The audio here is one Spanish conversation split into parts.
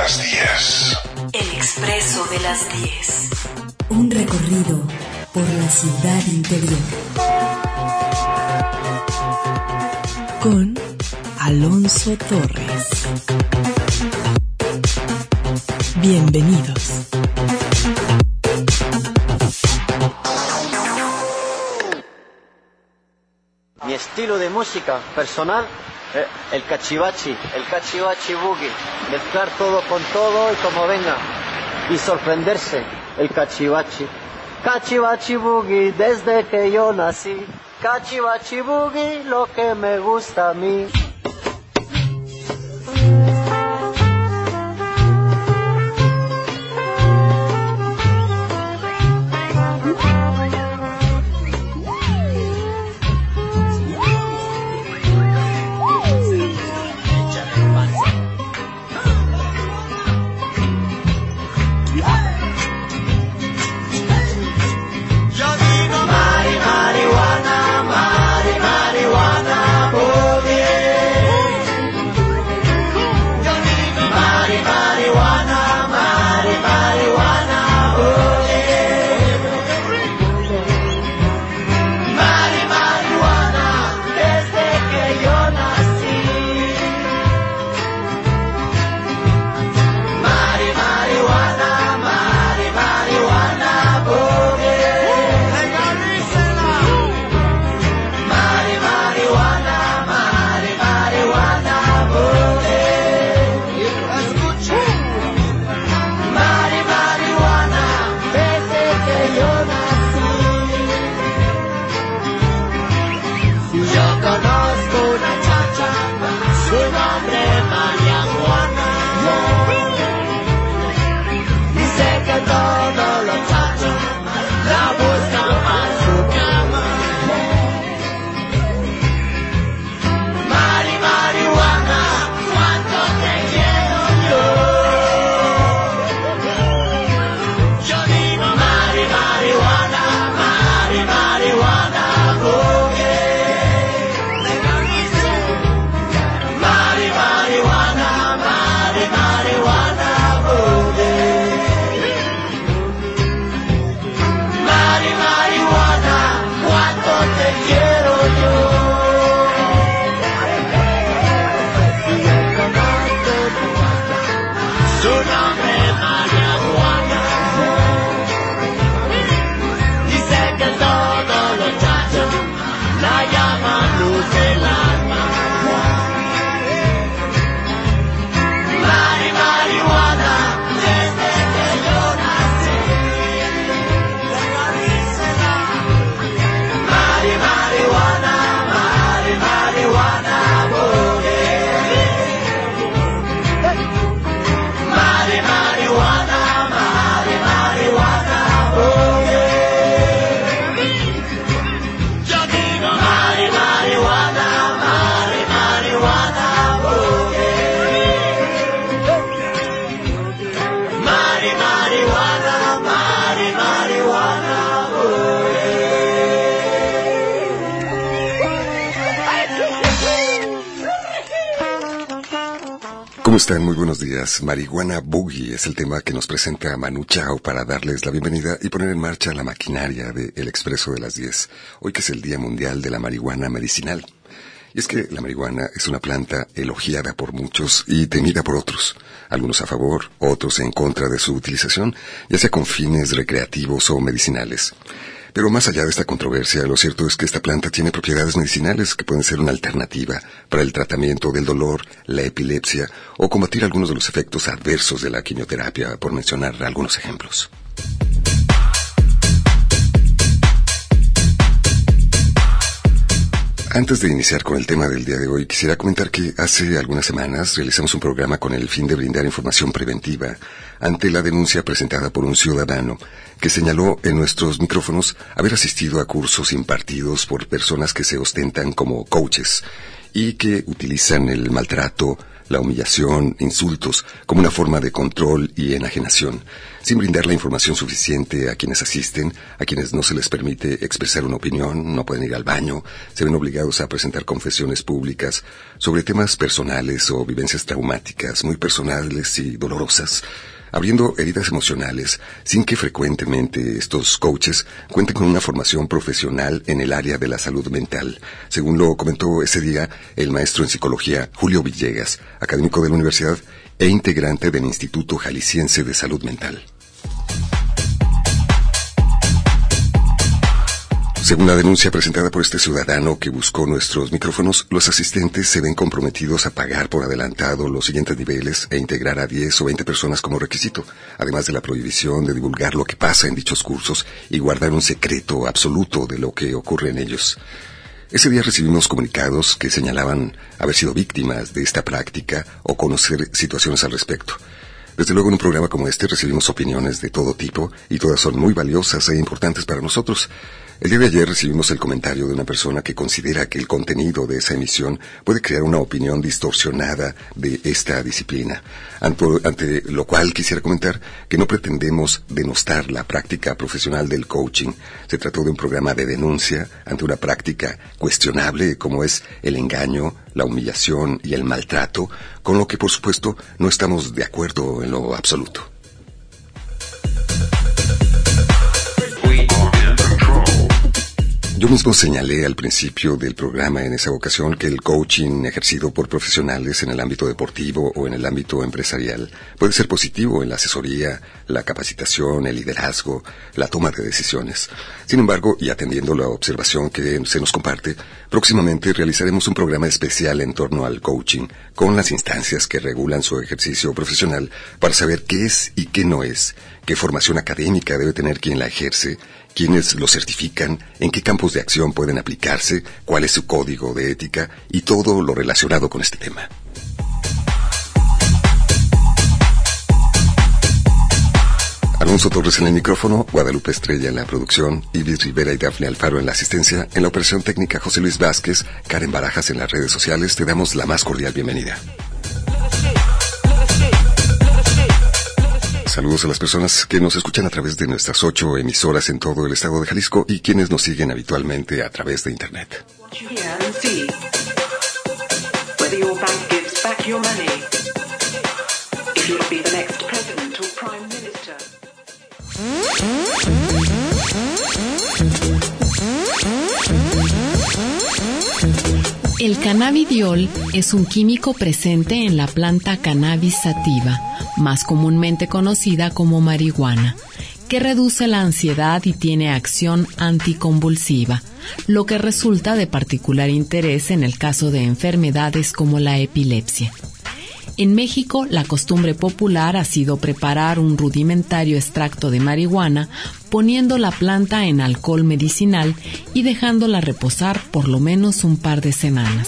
las 10. El Expreso de las 10. Un recorrido por la ciudad interior. Con Alonso Torres. Bienvenidos. Mi estilo de música personal, el cachivachi boogie, mezclar todo con todo y como venga, y sorprenderse, el cachivachi boogie desde que yo nací, cachivachi boogie lo que me gusta a mí. ¿Cómo están? Muy buenos días. Marihuana Boogie es el tema que nos presenta Manu Chao para darles la bienvenida y poner en marcha la maquinaria de El Expreso de las 10, hoy que es el Día Mundial de la Marihuana Medicinal. Y es que la marihuana es una planta elogiada por muchos y temida por otros, algunos a favor, otros en contra de su utilización, ya sea con fines recreativos o medicinales. Pero más allá de esta controversia, lo cierto es que esta planta tiene propiedades medicinales que pueden ser una alternativa para el tratamiento del dolor, la epilepsia o combatir algunos de los efectos adversos de la quimioterapia, por mencionar algunos ejemplos. Antes de iniciar con el tema del día de hoy, quisiera comentar que hace algunas semanas realizamos un programa con el fin de brindar información preventiva ante la denuncia presentada por un ciudadano que señaló en nuestros micrófonos haber asistido a cursos impartidos por personas que se ostentan como coaches y que utilizan el maltrato, la humillación, insultos, como una forma de control y enajenación, sin brindar la información suficiente a quienes asisten, a quienes no se les permite expresar una opinión, no pueden ir al baño, se ven obligados a presentar confesiones públicas sobre temas personales o vivencias traumáticas, muy personales y dolorosas, abriendo heridas emocionales, sin que frecuentemente estos coaches cuenten con una formación profesional en el área de la salud mental, según lo comentó ese día el maestro en psicología Julio Villegas, académico de la universidad e integrante del Instituto Jalisciense de Salud Mental. Según la denuncia presentada por este ciudadano que buscó nuestros micrófonos, los asistentes se ven comprometidos a pagar por adelantado los siguientes niveles e integrar a 10 o 20 personas como requisito, además de la prohibición de divulgar lo que pasa en dichos cursos y guardar un secreto absoluto de lo que ocurre en ellos. Ese día recibimos comunicados que señalaban haber sido víctimas de esta práctica o conocer situaciones al respecto. Desde luego en un programa como este recibimos opiniones de todo tipo y todas son muy valiosas e importantes para nosotros. El día de ayer recibimos el comentario de una persona que considera que el contenido de esa emisión puede crear una opinión distorsionada de esta disciplina, ante lo cual quisiera comentar que no pretendemos denostar la práctica profesional del coaching. Se trató de un programa de denuncia ante una práctica cuestionable como es el engaño, la humillación y el maltrato, con lo que por supuesto no estamos de acuerdo en lo absoluto. Yo mismo señalé al principio del programa en esa ocasión que el coaching ejercido por profesionales en el ámbito deportivo o en el ámbito empresarial puede ser positivo en la asesoría, la capacitación, el liderazgo, la toma de decisiones. Sin embargo, y atendiendo la observación que se nos comparte, próximamente realizaremos un programa especial en torno al coaching, con las instancias que regulan su ejercicio profesional para saber qué es y qué no es, qué formación académica debe tener quien la ejerce, quiénes lo certifican, en qué campos de acción pueden aplicarse, cuál es su código de ética y todo lo relacionado con este tema. Alonso Torres en el micrófono, Guadalupe Estrella en la producción, Ibis Rivera y Dafne Alfaro en la asistencia, en la operación técnica José Luis Vázquez, Karen Barajas en las redes sociales. Te damos la más cordial bienvenida. Saludos a las personas que nos escuchan a través de nuestras 8 emisoras en todo el estado de Jalisco y quienes nos siguen habitualmente a través de Internet. El cannabidiol es un químico presente en la planta Cannabis sativa, más comúnmente conocida como marihuana, que reduce la ansiedad y tiene acción anticonvulsiva, lo que resulta de particular interés en el caso de enfermedades como la epilepsia. En México, la costumbre popular ha sido preparar un rudimentario extracto de marihuana poniendo la planta en alcohol medicinal y dejándola reposar por lo menos un par de semanas.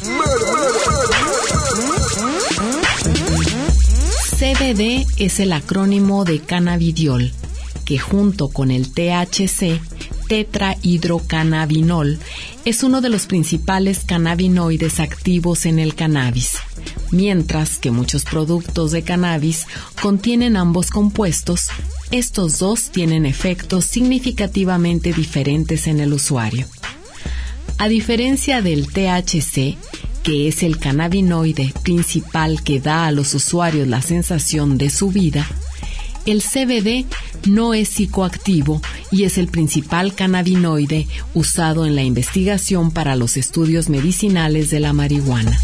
CBD es el acrónimo de cannabidiol, que junto con el THC, tetrahidrocannabinol, es uno de los principales cannabinoides activos en el cannabis, mientras que muchos productos de cannabis contienen ambos compuestos. Estos dos tienen efectos significativamente diferentes en el usuario. A diferencia del THC, que es el cannabinoide principal que da a los usuarios la sensación de subida, el CBD no es psicoactivo y es el principal cannabinoide usado en la investigación para los estudios medicinales de la marihuana.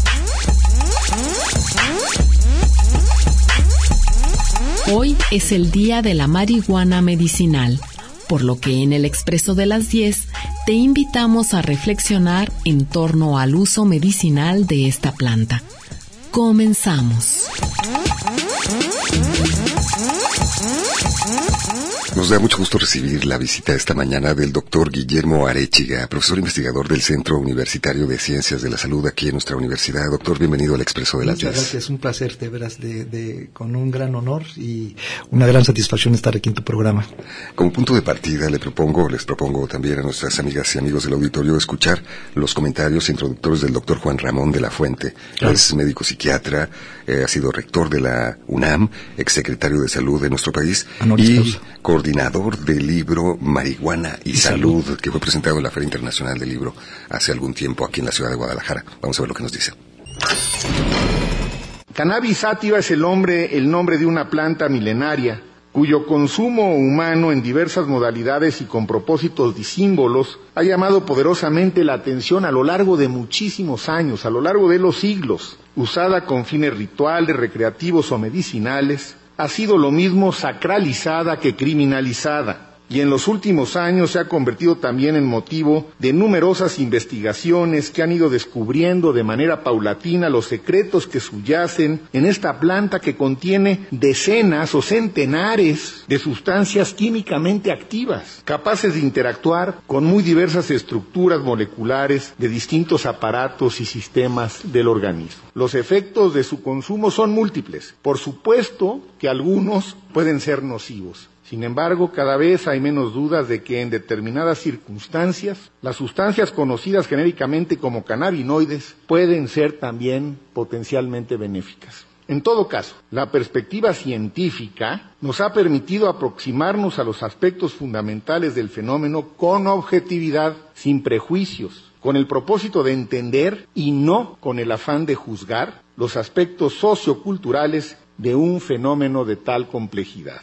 Hoy es el día de la marihuana medicinal, por lo que en el Expreso de las 10 te invitamos a reflexionar en torno al uso medicinal de esta planta. Comenzamos. Nos da mucho gusto recibir la visita esta mañana del doctor Guillermo Arechiga, profesor investigador del Centro Universitario de Ciencias de la Salud aquí en nuestra universidad. Doctor, bienvenido al Expreso de las 10. Muchas gracias, un placer, de veras, con un gran honor y una gran satisfacción estar aquí en tu programa. Como punto de partida les propongo también a nuestras amigas y amigos del auditorio escuchar los comentarios introductores del doctor Juan Ramón de la Fuente. Claro. Es médico psiquiatra, ha sido rector de la UNAM, exsecretario de Salud de nuestro país y coordinador del libro Marihuana y Salud, que fue presentado en la Feria Internacional del Libro hace algún tiempo aquí en la ciudad de Guadalajara. Vamos a ver lo que nos dice. Cannabis sativa es el nombre de una planta milenaria cuyo consumo humano en diversas modalidades y con propósitos disímbolos ha llamado poderosamente la atención a lo largo de muchísimos años, a lo largo de los siglos. Usada con fines rituales, recreativos o medicinales, ha sido lo mismo sacralizada que criminalizada. Y en los últimos años se ha convertido también en motivo de numerosas investigaciones que han ido descubriendo de manera paulatina los secretos que subyacen en esta planta que contiene decenas o centenares de sustancias químicamente activas, capaces de interactuar con muy diversas estructuras moleculares de distintos aparatos y sistemas del organismo. Los efectos de su consumo son múltiples. Por supuesto que algunos pueden ser nocivos. Sin embargo, cada vez hay menos dudas de que en determinadas circunstancias, las sustancias conocidas genéricamente como cannabinoides pueden ser también potencialmente benéficas. En todo caso, la perspectiva científica nos ha permitido aproximarnos a los aspectos fundamentales del fenómeno con objetividad, sin prejuicios, con el propósito de entender y no con el afán de juzgar los aspectos socioculturales de un fenómeno de tal complejidad.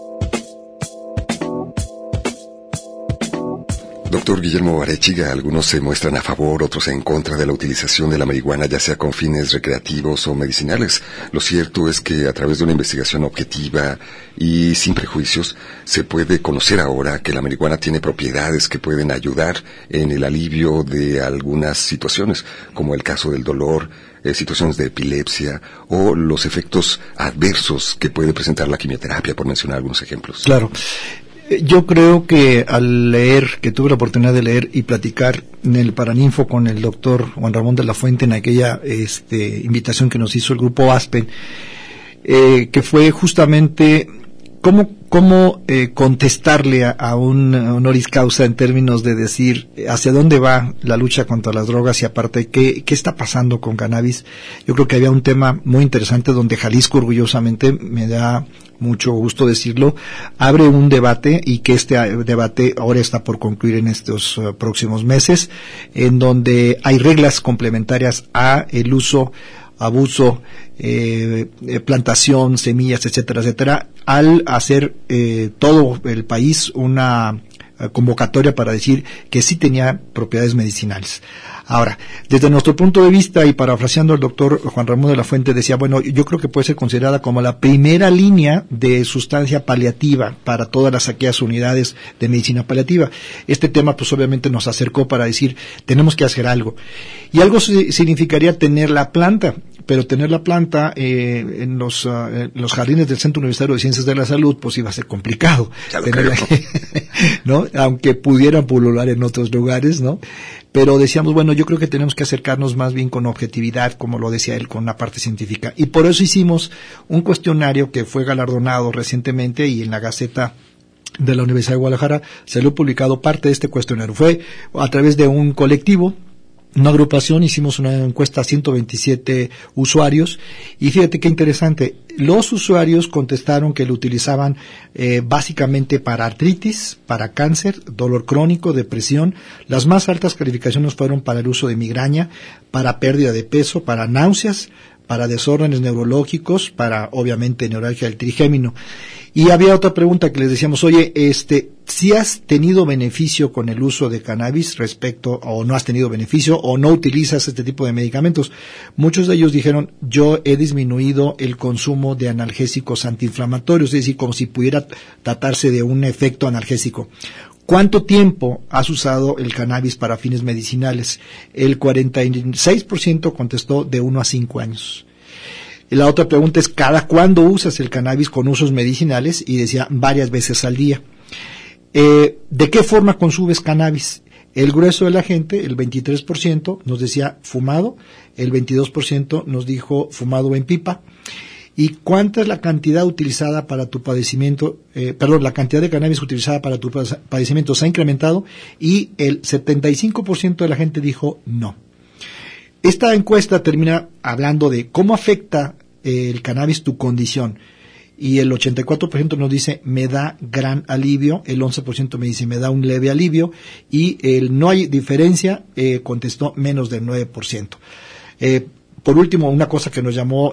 Doctor Guillermo Arechiga, algunos se muestran a favor, otros en contra de la utilización de la marihuana, ya sea con fines recreativos o medicinales. Lo cierto es que a través de una investigación objetiva y sin prejuicios, se puede conocer ahora que la marihuana tiene propiedades que pueden ayudar en el alivio de algunas situaciones, como el caso del dolor, situaciones de epilepsia o los efectos adversos que puede presentar la quimioterapia, por mencionar algunos ejemplos. Claro. Yo creo que al leer, que tuve la oportunidad de leer y platicar en el Paraninfo con el doctor Juan Ramón de la Fuente en aquella invitación que nos hizo el grupo Aspen, que fue justamente cómo contestarle a un honoris causa en términos de decir hacia dónde va la lucha contra las drogas y aparte qué está pasando con cannabis. Yo creo que había un tema muy interesante donde Jalisco, orgullosamente, me da mucho gusto decirlo, abre un debate y que este debate ahora está por concluir en estos próximos meses, en donde hay reglas complementarias a el uso, abuso, plantación, semillas, etcétera, etcétera, al hacer todo el país una convocatoria para decir que sí tenía propiedades medicinales. Ahora, desde nuestro punto de vista, y parafraseando al doctor Juan Ramón de la Fuente, decía, bueno, yo creo que puede ser considerada como la primera línea de sustancia paliativa para todas aquellas unidades de medicina paliativa. Este tema, pues obviamente nos acercó para decir, tenemos que hacer algo. Y algo significaría tener la planta, pero tener la planta en los jardines del Centro Universitario de Ciencias de la Salud, pues iba a ser complicado. ¿No? Aunque pudieran pulular en otros lugares, ¿no? Pero decíamos, bueno, yo creo que tenemos que acercarnos más bien con objetividad, como lo decía él, con la parte científica. Y por eso hicimos un cuestionario que fue galardonado recientemente y en la Gaceta de la Universidad de Guadalajara salió publicado parte de este cuestionario. Fue a través de un colectivo, una agrupación, hicimos una encuesta a 127 usuarios y fíjate qué interesante, los usuarios contestaron que lo utilizaban básicamente para artritis, para cáncer, dolor crónico, depresión. Las más altas calificaciones fueron para el uso de migraña, para pérdida de peso, para náuseas, para desórdenes neurológicos, para obviamente neuralgia del trigémino. Y había otra pregunta que les decíamos, oye, si has tenido beneficio con el uso de cannabis respecto, o no has tenido beneficio, o no utilizas este tipo de medicamentos. Muchos de ellos dijeron, yo he disminuido el consumo de analgésicos antiinflamatorios, es decir, como si pudiera tratarse de un efecto analgésico. ¿Cuánto tiempo has usado el cannabis para fines medicinales? El 46% contestó de 1 a 5 años. Y la otra pregunta es, ¿cada cuándo usas el cannabis con usos medicinales? Y decía, varias veces al día. ¿De qué forma consumes cannabis? El grueso de la gente, el 23%, nos decía fumado, el 22% nos dijo fumado en pipa. ¿Y cuánta es la cantidad utilizada para tu padecimiento? La cantidad de cannabis utilizada para tu padecimiento se ha incrementado y el 75% de la gente dijo no. Esta encuesta termina hablando de cómo afecta el cannabis tu condición. Y el 84% nos dice, me da gran alivio, el 11% me dice, me da un leve alivio, y el no hay diferencia, contestó menos del 9%. Por último, una cosa que nos llamó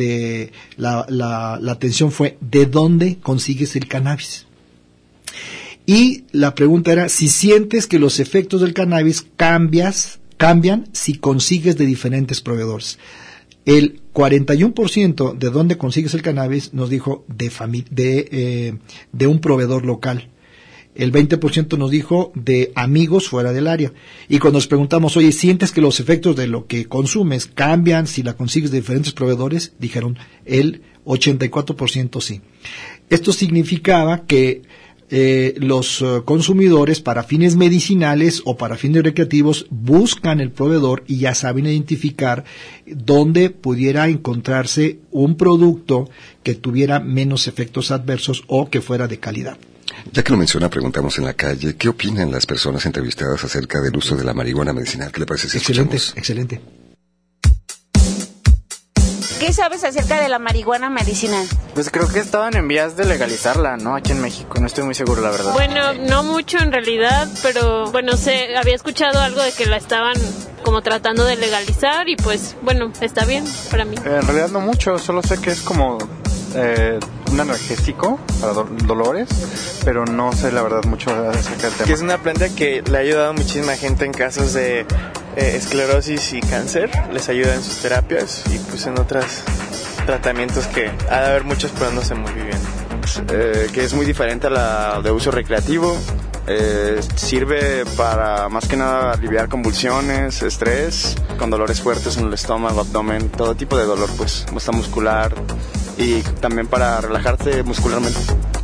la atención fue, ¿de dónde consigues el cannabis? Y la pregunta era, si sientes que los efectos del cannabis cambian si consigues de diferentes proveedores. El 41% de dónde consigues el cannabis nos dijo de un proveedor local. El 20% nos dijo de amigos fuera del área. Y cuando nos preguntamos, oye, ¿sientes que los efectos de lo que consumes cambian si la consigues de diferentes proveedores? Dijeron el 84% sí. Esto significaba que los consumidores para fines medicinales o para fines recreativos buscan el proveedor y ya saben identificar dónde pudiera encontrarse un producto que tuviera menos efectos adversos o que fuera de calidad. Ya que lo menciona, preguntamos en la calle, ¿qué opinan las personas entrevistadas acerca del uso de la marihuana medicinal? ¿Qué le parece si escuchamos? Excelente. ¿Qué sabes acerca de la marihuana medicinal? Pues creo que estaban en vías de legalizarla, ¿no? Aquí en México, no estoy muy seguro, la verdad. Bueno, no mucho en realidad, pero bueno, había escuchado algo de que la estaban como tratando de legalizar y pues bueno, está bien para mí. En realidad no mucho, solo sé que es como un analgésico para dolores, pero no sé la verdad mucho acerca del tema. Que es una planta que le ha ayudado a muchísima gente en casos de esclerosis y cáncer, les ayuda en sus terapias y pues en otros tratamientos que ha de haber muchos pero no sé muy bien. Que es muy diferente a la de uso recreativo. Sirve para más que nada aliviar convulsiones, estrés, con dolores fuertes en el estómago, abdomen, todo tipo de dolor, pues, hasta muscular, y también para relajarse muscularmente.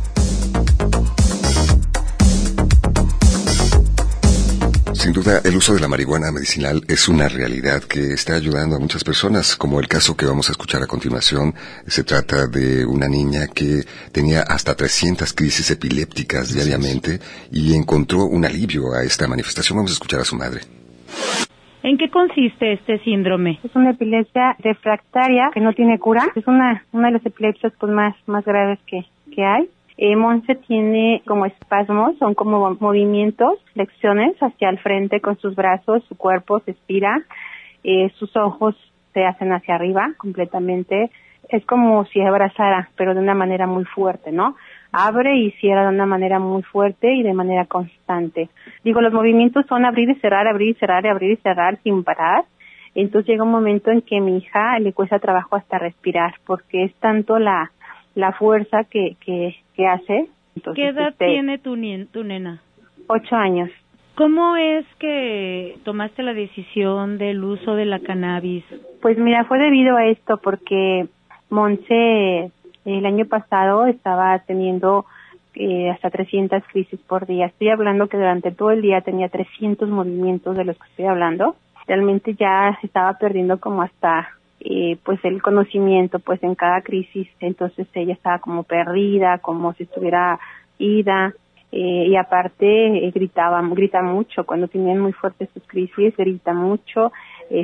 Sin duda, el uso de la marihuana medicinal es una realidad que está ayudando a muchas personas, como el caso que vamos a escuchar a continuación. Se trata de una niña que tenía hasta 300 crisis epilépticas diariamente y encontró un alivio a esta manifestación. Vamos a escuchar a su madre. ¿En qué consiste este síndrome? Es una epilepsia refractaria que no tiene cura. Es una de las epilepsias pues, más graves que hay. Monse tiene como espasmos, son como movimientos, flexiones hacia el frente con sus brazos, su cuerpo se estira, sus ojos se hacen hacia arriba completamente. Es como si abrazara, pero de una manera muy fuerte, ¿no? Abre y cierra de una manera muy fuerte y de manera constante. Digo, los movimientos son abrir y cerrar, abrir y cerrar, abrir y cerrar sin parar. Entonces llega un momento en que a mi hija le cuesta trabajo hasta respirar, porque es tanto la fuerza que hace. Entonces, ¿qué edad tiene tu nena? 8 años. ¿Cómo es que tomaste la decisión del uso de la cannabis? Pues mira, fue debido a esto, porque Monse el año pasado estaba teniendo hasta 300 crisis por día. Estoy hablando que durante todo el día tenía 300 movimientos de los que estoy hablando. Realmente ya se estaba perdiendo como hasta pues el conocimiento pues en cada crisis. Entonces ella estaba como perdida, como si estuviera ida, y aparte grita mucho cuando tienen muy fuertes sus crisis, grita mucho,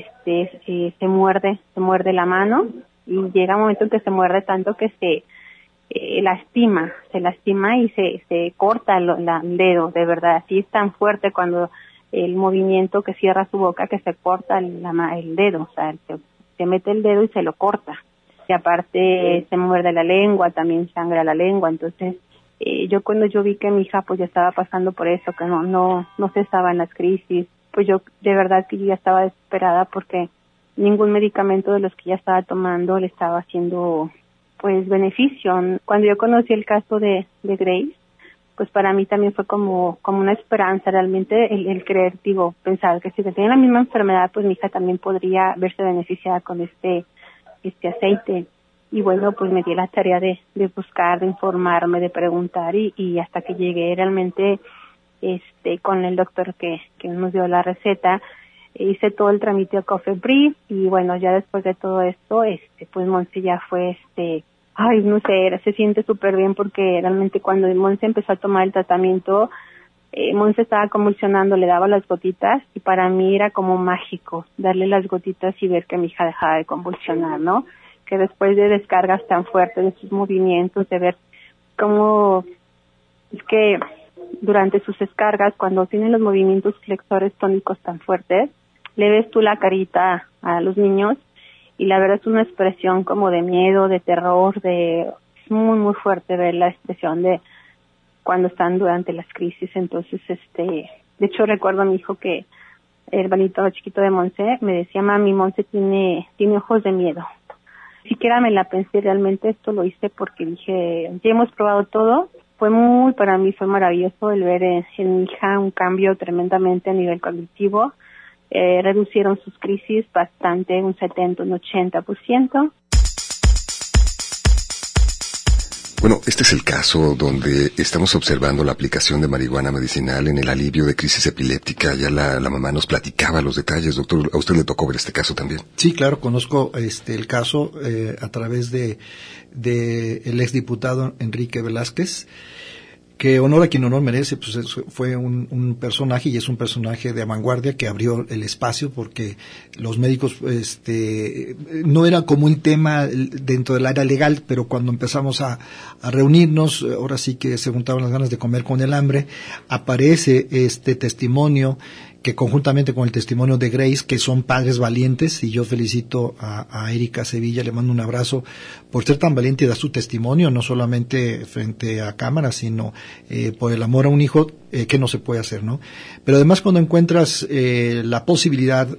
se muerde la mano, y llega un momento en que se muerde tanto que se lastima y se corta el dedo, de verdad. Así es tan fuerte cuando el movimiento que cierra su boca que se corta el dedo, o sea, se mete el dedo y se lo corta. Y aparte se muerde la lengua, también sangra la lengua. Entonces, cuando yo vi que mi hija pues ya estaba pasando por eso, que no cesaba en las crisis, pues yo de verdad que yo ya estaba desesperada, porque ningún medicamento de los que ella estaba tomando le estaba haciendo pues beneficio. Cuando yo conocí el caso de Grace, pues para mí también fue como una esperanza realmente el creer, pensar que si tenía la misma enfermedad, pues mi hija también podría verse beneficiada con este aceite. Y bueno, pues me di la tarea de buscar, de informarme, de preguntar y hasta que llegué realmente con el doctor que nos dio la receta, hice todo el trámite a COFEPRIS y bueno, ya después de todo esto, pues Monse ya fue ay, no sé, se siente súper bien porque realmente cuando Monse empezó a tomar el tratamiento, Monse estaba convulsionando, le daba las gotitas y para mí era como mágico darle las gotitas y ver que mi hija dejaba de convulsionar, ¿no? Que después de descargas tan fuertes, de sus movimientos, de ver cómo es que durante sus descargas, cuando tienen los movimientos flexores tónicos tan fuertes, le ves tú la carita a los niños y la verdad es una expresión como de miedo, de terror, es muy muy fuerte ver la expresión de cuando están durante las crisis. Entonces, de hecho recuerdo a mi hijo que el hermanito chiquito de Monse me decía, mami, Monse tiene ojos de miedo. Ni siquiera me la pensé, realmente esto lo hice porque dije, ya hemos probado todo. Para mí fue maravilloso el ver en mi hija un cambio tremendamente a nivel cognitivo. Reducieron sus crisis bastante, un 70, un 80%. Bueno, este es el caso donde estamos observando la aplicación de marihuana medicinal en el alivio de crisis epiléptica. Ya la mamá nos platicaba los detalles. Doctor, ¿a usted le tocó ver este caso también? Sí, claro, conozco el caso a través de el exdiputado Enrique Velázquez, que honor a quien honor merece, pues fue un personaje y es un personaje de vanguardia que abrió el espacio porque los médicos no era como un tema dentro del área legal, pero cuando empezamos a reunirnos, ahora sí que se juntaban las ganas de comer con el hambre, aparece este testimonio que conjuntamente con el testimonio de Grace, que son padres valientes, y yo felicito a Erika Sevilla, le mando un abrazo por ser tan valiente y dar su testimonio, no solamente frente a cámara, sino por el amor a un hijo, que no se puede hacer, ¿no? Pero además cuando encuentras la posibilidad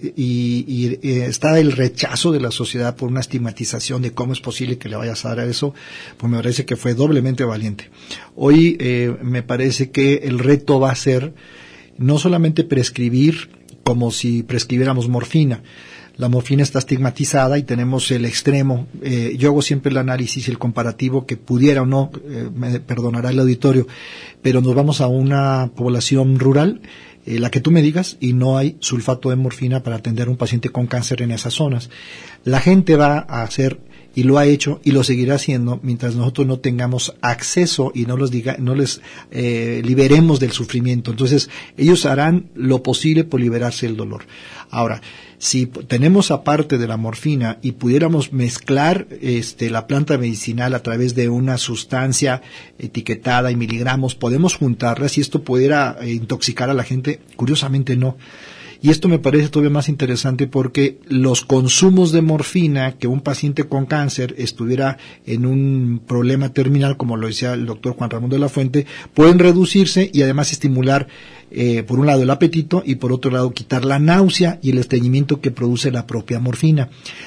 y está el rechazo de la sociedad por una estigmatización de cómo es posible que le vayas a dar a eso, pues me parece que fue doblemente valiente. Hoy me parece que el reto va a ser no solamente prescribir como si prescribiéramos morfina. La morfina está estigmatizada y tenemos el extremo. Yo hago siempre el análisis y el comparativo que pudiera o no, me perdonará el auditorio, pero nos vamos a una población rural, la que tú me digas, y no hay sulfato de morfina para atender a un paciente con cáncer en esas zonas. La gente va a hacer, y lo ha hecho y lo seguirá haciendo mientras nosotros no tengamos acceso y no les liberemos del sufrimiento. Entonces ellos harán lo posible por liberarse del dolor. Ahora, si tenemos aparte de la morfina y pudiéramos mezclar la planta medicinal a través de una sustancia etiquetada en miligramos, podemos juntarlas y esto pudiera intoxicar a la gente. Curiosamente no. Y esto me parece todavía más interesante porque los consumos de morfina, que un paciente con cáncer estuviera en un problema terminal, como lo decía el doctor Juan Ramón de la Fuente, pueden reducirse y además estimular, por un lado, el apetito y por otro lado, quitar la náusea y el estreñimiento que produce la propia morfina.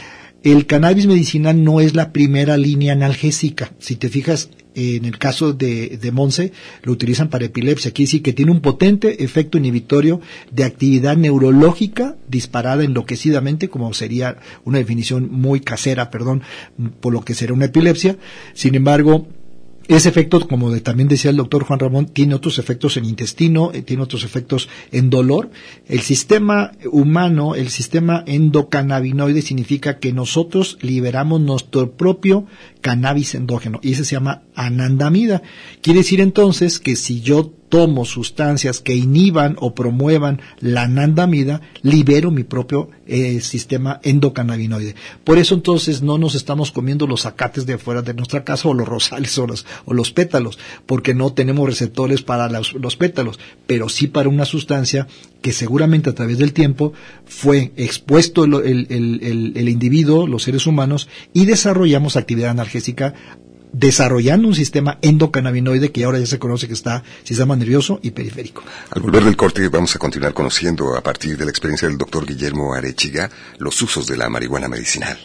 El cannabis medicinal no es la primera línea analgésica. Si te fijas, en el caso de Monse, lo utilizan para epilepsia. Quiere decir que tiene un potente efecto inhibitorio de actividad neurológica disparada enloquecidamente, como sería una definición muy casera, por lo que será una epilepsia. Sin embargo, ese efecto, como también decía el doctor Juan Ramón, tiene otros efectos en intestino, tiene otros efectos en dolor. El sistema humano, el sistema endocannabinoide, significa que nosotros liberamos nuestro propio cannabis endógeno, y ese se llama anandamida. Quiere decir entonces que si yo tomo sustancias que inhiban o promuevan la anandamida, libero mi propio sistema endocannabinoide. Por eso entonces no nos estamos comiendo los zacates de afuera de nuestra casa o los rosales o los pétalos, porque no tenemos receptores para los pétalos, pero sí para una sustancia que seguramente a través del tiempo fue expuesto el individuo, los seres humanos, y desarrollamos actividad analgésica desarrollando un sistema endocannabinoide que ahora ya se conoce que está sistema nervioso y periférico. Al volver del corte vamos a continuar conociendo a partir de la experiencia del doctor Guillermo Arechiga los usos de la marihuana medicinal.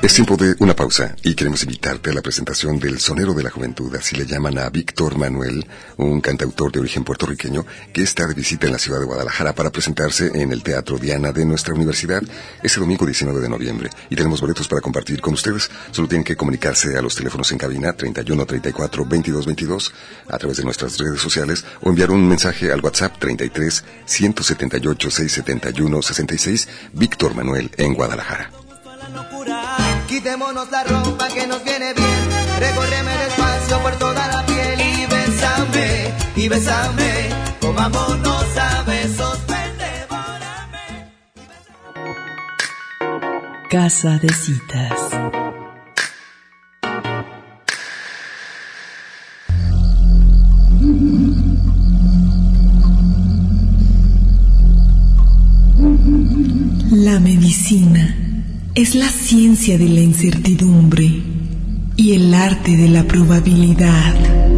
Es tiempo de una pausa y queremos invitarte a la presentación del Sonero de la Juventud, así le llaman a Víctor Manuel, un cantautor de origen puertorriqueño que está de visita en la ciudad de Guadalajara para presentarse en el Teatro Diana de nuestra universidad ese domingo 19 de noviembre. Y tenemos boletos para compartir con ustedes. Solo tienen que comunicarse a los teléfonos en cabina 31 34 22 22 a través de nuestras redes sociales o enviar un mensaje al WhatsApp 33 178 671 66. Víctor Manuel en Guadalajara. Quitémonos la ropa que nos viene bien, recórreme despacio por toda la piel y bésame, comámonos a besos, ven, devórame. Casa de citas. La medicina es la ciencia de la incertidumbre y el arte de la probabilidad.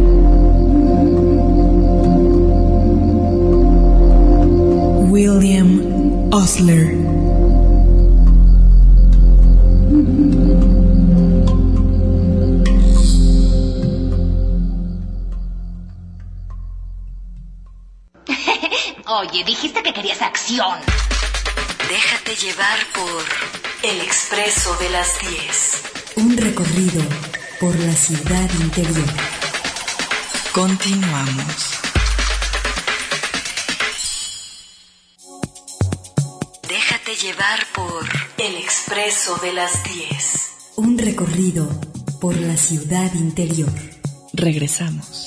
William Osler. Oye, dijiste que querías acción. Déjate llevar por El Expreso de las 10. Un recorrido por la ciudad interior. Continuamos. Déjate llevar por El Expreso de las 10. Un recorrido por la ciudad interior. Regresamos.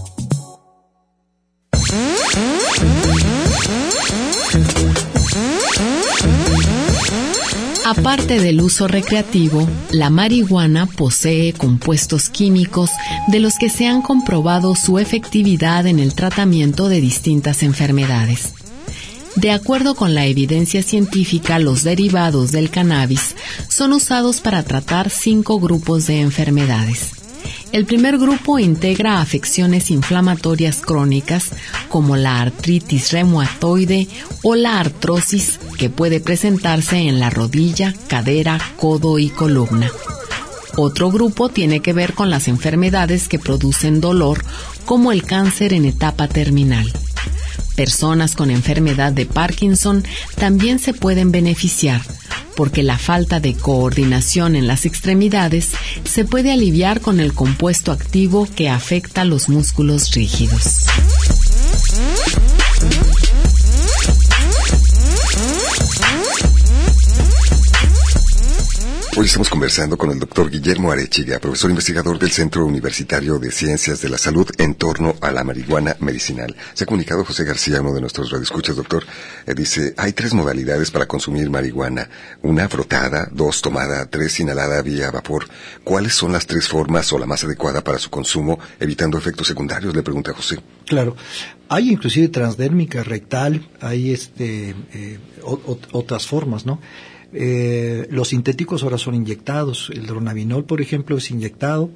Aparte del uso recreativo, la marihuana posee compuestos químicos de los que se han comprobado su efectividad en el tratamiento de distintas enfermedades. De acuerdo con la evidencia científica, los derivados del cannabis son usados para tratar 5 grupos de enfermedades. El primer grupo integra afecciones inflamatorias crónicas como la artritis reumatoide o la artrosis que puede presentarse en la rodilla, cadera, codo y columna. Otro grupo tiene que ver con las enfermedades que producen dolor como el cáncer en etapa terminal. Personas con enfermedad de Parkinson también se pueden beneficiar, porque la falta de coordinación en las extremidades se puede aliviar con el compuesto activo que afecta los músculos rígidos. Hoy estamos conversando con el doctor Guillermo Arechiga, profesor investigador del Centro Universitario de Ciencias de la Salud en torno a la marihuana medicinal. Se ha comunicado José García, uno de nuestros radioescuchas, doctor. Dice, hay 3 modalidades para consumir marihuana. 1 frotada, 2 tomada, 3 inhalada vía vapor. ¿Cuáles son las 3 formas o la más adecuada para su consumo, evitando efectos secundarios? Le pregunta José. Claro. Hay inclusive transdérmica, rectal, hay otras formas, ¿no? Los sintéticos ahora son inyectados. El dronabinol, por ejemplo, es inyectado.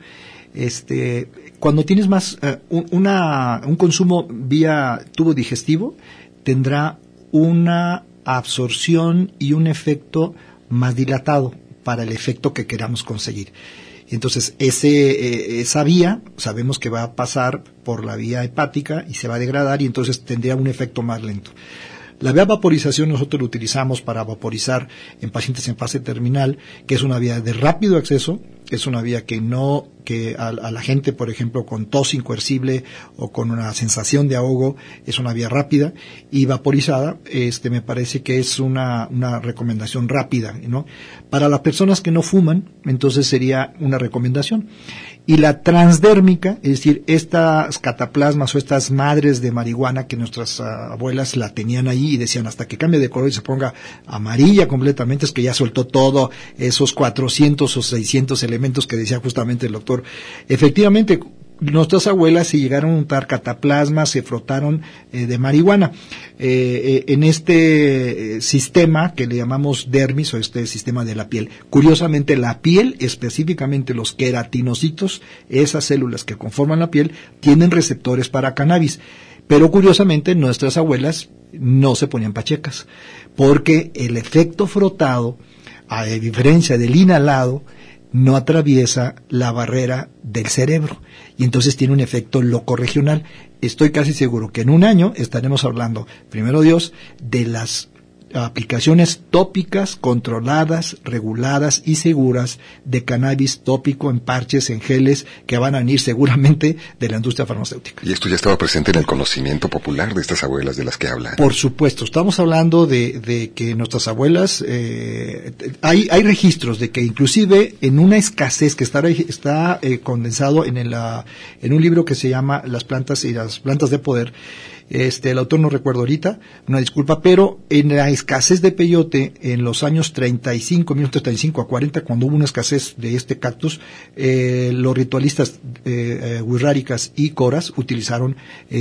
Cuando tienes más un consumo vía tubo digestivo, tendrá una absorción y un efecto más dilatado para el efecto que queramos conseguir. Entonces, esa vía sabemos que va a pasar por la vía hepática y se va a degradar, y entonces tendría un efecto más lento. La vía vaporización nosotros lo utilizamos para vaporizar en pacientes en fase terminal, que es una vía de rápido acceso, es una vía que a la gente, por ejemplo, con tos incoercible o con una sensación de ahogo, es una vía rápida, y vaporizada, me parece que es una recomendación rápida, ¿no? Para las personas que no fuman, entonces sería una recomendación. Y la transdérmica, es decir, estas cataplasmas o estas madres de marihuana que nuestras abuelas la tenían ahí y decían hasta que cambie de color y se ponga amarilla completamente, es que ya soltó todo esos 400 o 600 elementos que decía justamente el doctor. Efectivamente, nuestras abuelas se llegaron a untar cataplasmas, se frotaron de marihuana. En este sistema que le llamamos dermis, o este sistema de la piel, curiosamente la piel, específicamente los queratinocitos, esas células que conforman la piel, tienen receptores para cannabis. Pero curiosamente nuestras abuelas no se ponían pachecas, porque el efecto frotado a diferencia del inhalado, no atraviesa la barrera del cerebro y entonces tiene un efecto locorregional. Estoy casi seguro que en un año estaremos hablando, primero Dios, de las aplicaciones tópicas, controladas, reguladas y seguras de cannabis tópico en parches, en geles, que van a venir seguramente de la industria farmacéutica. ¿Y esto ya estaba presente en el conocimiento popular de estas abuelas de las que habla? Por supuesto, estamos hablando de que nuestras abuelas, hay registros de que inclusive en una escasez que está condensado en un libro que se llama Las plantas y las plantas de poder. El autor no recuerdo ahorita, una disculpa, pero en la escasez de peyote en los años 35 a 40, cuando hubo una escasez de este cactus, los ritualistas wixárikas y coras utilizaron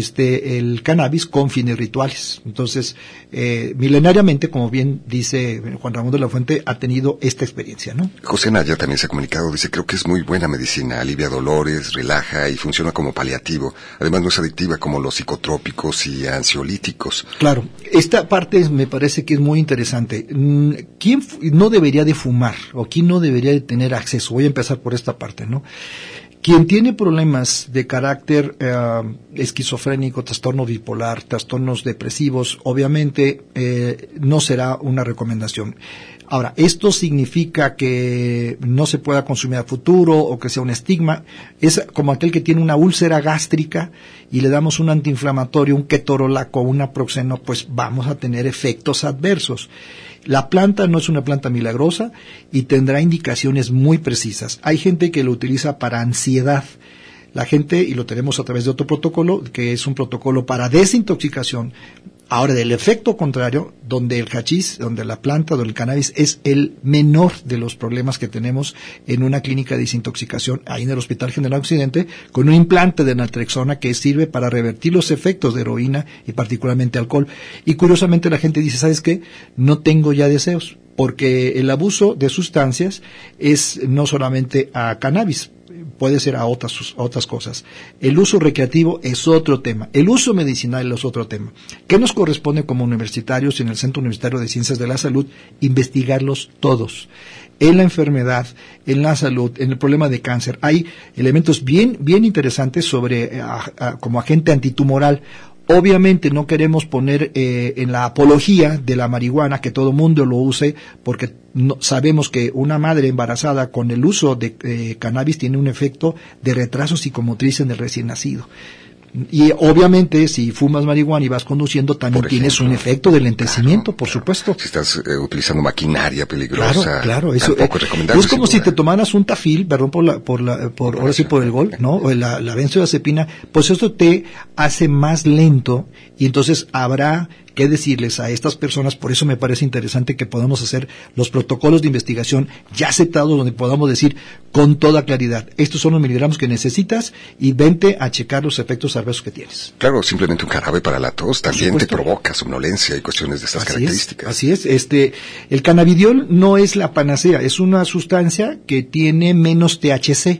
el cannabis con fines rituales. Entonces, milenariamente, como bien dice Juan Ramón de la Fuente, ha tenido esta experiencia, ¿no? José Naya también se ha comunicado, dice, creo que es muy buena medicina, alivia dolores, relaja y funciona como paliativo. Además no es adictiva como los psicotrópicos y ansiolíticos. Claro, esta parte me parece que es muy interesante. ¿Quién no debería de fumar o quién no debería de tener acceso? Voy a empezar por esta parte, ¿no? Quien tiene problemas de carácter esquizofrénico, trastorno bipolar, trastornos depresivos, obviamente no será una recomendación. Ahora, ¿esto significa que no se pueda consumir a futuro o que sea un estigma? Es como aquel que tiene una úlcera gástrica y le damos un antiinflamatorio, un ketorolaco o un naproxeno, pues vamos a tener efectos adversos. La planta no es una planta milagrosa y tendrá indicaciones muy precisas. Hay gente que lo utiliza para ansiedad. La gente, y lo tenemos a través de otro protocolo, que es un protocolo para desintoxicación. Ahora, del efecto contrario, donde el hachís, donde la planta, donde el cannabis es el menor de los problemas que tenemos en una clínica de desintoxicación, ahí en el Hospital General Occidente, con un implante de naltrexona que sirve para revertir los efectos de heroína y particularmente alcohol. Y curiosamente la gente dice, ¿sabes qué? No tengo ya deseos, porque el abuso de sustancias es no solamente a cannabis, puede ser a otras cosas. El uso recreativo es otro tema. El uso medicinal es otro tema. ¿Qué nos corresponde como universitarios en el Centro Universitario de Ciencias de la Salud? Investigarlos todos. En la enfermedad, en la salud, en el problema de cáncer. Hay elementos bien interesantes sobre como agente antitumoral. Obviamente no queremos poner en la apología de la marihuana que todo mundo lo use, porque sabemos que una madre embarazada con el uso de cannabis tiene un efecto de retraso psicomotriz en el recién nacido. Y obviamente si fumas marihuana y vas conduciendo también tienes un efecto de lentecimiento, por supuesto. Si estás utilizando maquinaria peligrosa, claro, eso tampoco es recomendable. Es como si te tomaras un tafil, perdón ahora sí por el gol, ¿no? O la benzodiazepina, pues esto te hace más lento y entonces habrá que decirles a estas personas. Por eso me parece interesante que podamos hacer los protocolos de investigación ya aceptados, donde podamos decir con toda claridad, estos son los miligramos que necesitas y vente a checar los efectos adversos que tienes. Claro, simplemente un jarabe para la tos también te provoca somnolencia y cuestiones de estas características. Así es. El cannabidiol no es la panacea, es una sustancia que tiene menos THC.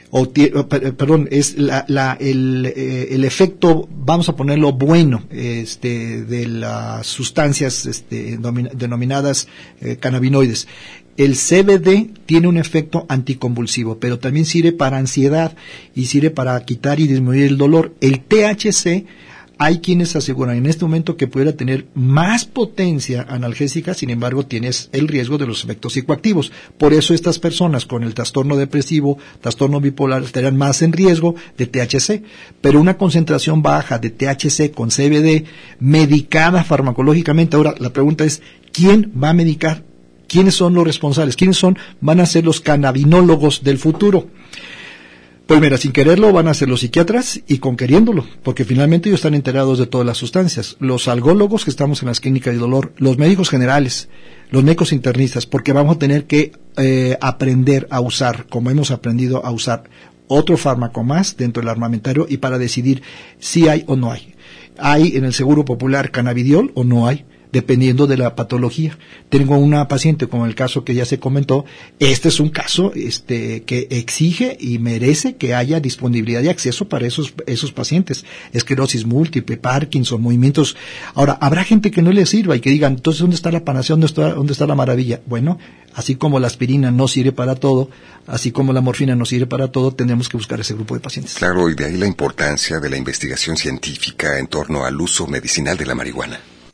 Es el efecto, vamos a ponerlo bueno, de las sustancias denominadas cannabinoides. El CBD tiene un efecto anticonvulsivo, pero también sirve para ansiedad y sirve para quitar y disminuir el dolor. El THC, hay quienes aseguran en este momento que pudiera tener más potencia analgésica, sin embargo tienes el riesgo de los efectos psicoactivos. Por eso estas personas con el trastorno depresivo, trastorno bipolar, estarían más en riesgo de THC. Pero una concentración baja de THC con CBD, medicada farmacológicamente. Ahora, la pregunta es, ¿quién va a medicar? ¿Quiénes son los responsables? ¿Quiénes van a ser los cannabinólogos del futuro? Pues mira, sin quererlo van a ser los psiquiatras y con queriéndolo, porque finalmente ellos están enterados de todas las sustancias. Los algólogos que estamos en las clínicas de dolor, los médicos generales, los médicos internistas, porque vamos a tener que aprender a usar, como hemos aprendido a usar otro fármaco más dentro del armamentario y para decidir si hay o no hay. ¿Hay en el Seguro Popular cannabidiol o no hay? dependiendo de la patología. Tengo una paciente, como el caso que ya se comentó, este es un caso que exige y merece que haya disponibilidad y acceso para esos pacientes. Esclerosis múltiple, Parkinson, movimientos. Ahora, habrá gente que no le sirva y que digan, entonces, ¿dónde está la panacea? ¿Dónde está la maravilla? Bueno, así como la aspirina no sirve para todo, así como la morfina no sirve para todo, tenemos que buscar ese grupo de pacientes. Claro, y de ahí la importancia de la investigación científica en torno al uso medicinal de la marihuana.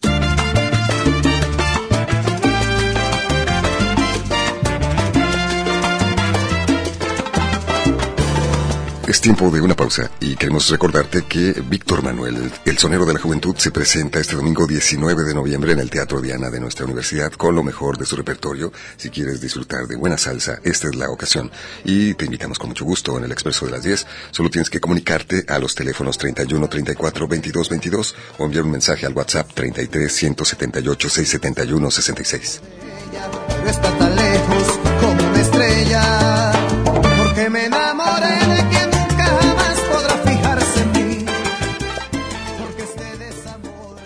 Es tiempo de una pausa y queremos recordarte que Víctor Manuel, el sonero de la juventud, se presenta este domingo 19 de noviembre en el Teatro Diana de nuestra universidad con lo mejor de su repertorio. Si quieres disfrutar de buena salsa, esta es la ocasión. Y te invitamos con mucho gusto en el Expreso de las 10. Solo tienes que comunicarte a los teléfonos 31 34 22 22 o enviar un mensaje al WhatsApp 33 178 671 66. Pero está tan lejos como una estrella, porque me enamoré de quien nunca jamás podrá fijarse en mí, porque este desamor.